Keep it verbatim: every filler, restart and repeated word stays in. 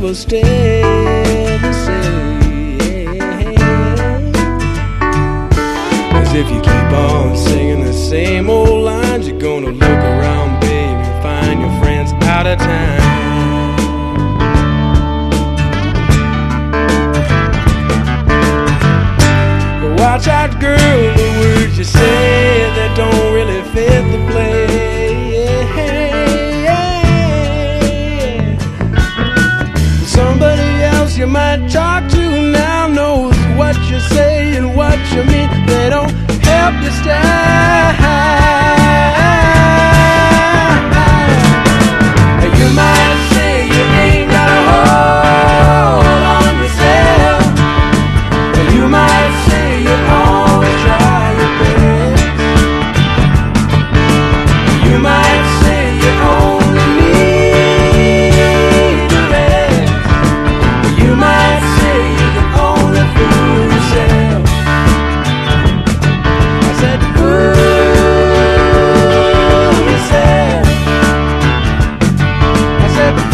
never stay the same. 'Cause if you keep on singing the same old lines, you're gonna look around, baby, and find your friends out of time. Watch out, girl, the words you say that don't really fit the play. Somebody else you might talk to now knows what you say and what you mean. They don't help you stay.